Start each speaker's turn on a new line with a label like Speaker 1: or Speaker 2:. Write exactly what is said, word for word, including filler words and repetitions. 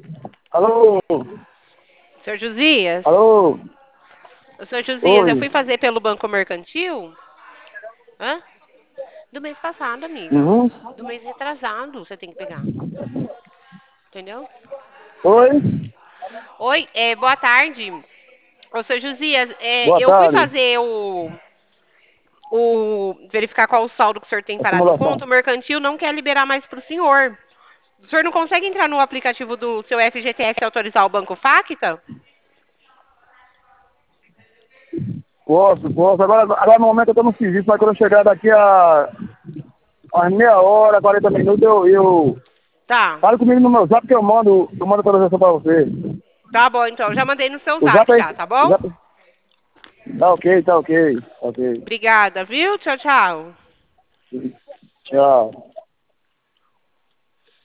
Speaker 1: Alô?
Speaker 2: Senhor Josias?
Speaker 1: Alô?
Speaker 2: O senhor Josias, eu
Speaker 1: Oi?
Speaker 2: fui fazer pelo Banco Mercantil? Hã? Do mês passado, amiga.
Speaker 1: Uhum.
Speaker 2: Do mês retrasado, você tem que pegar. Entendeu?
Speaker 1: Oi?
Speaker 2: Oi, é, boa tarde. Ô, senhor Josias, é,
Speaker 1: Boa
Speaker 2: eu fui
Speaker 1: tarde.
Speaker 2: fazer o, o. verificar qual o saldo que o senhor tem parado em conta.
Speaker 1: Acumulação.
Speaker 2: O mercantil não quer liberar mais para o senhor. O senhor não consegue entrar no aplicativo do seu F G T S e autorizar o Banco Facta?
Speaker 1: Posso, posso. Agora, agora no momento eu tô no serviço, mas quando eu chegar daqui a umas meia hora, quarenta minutos, eu, eu...
Speaker 2: Tá.
Speaker 1: Fale comigo no meu zap que eu mando, eu mando a atualização pra você.
Speaker 2: Tá bom, então. Já mandei no seu
Speaker 1: O zap
Speaker 2: zap
Speaker 1: aí...
Speaker 2: já, tá
Speaker 1: O
Speaker 2: bom?
Speaker 1: zap... Tá ok, tá ok. Tá ok.
Speaker 2: Obrigada, viu? Tchau, tchau.
Speaker 1: Tchau.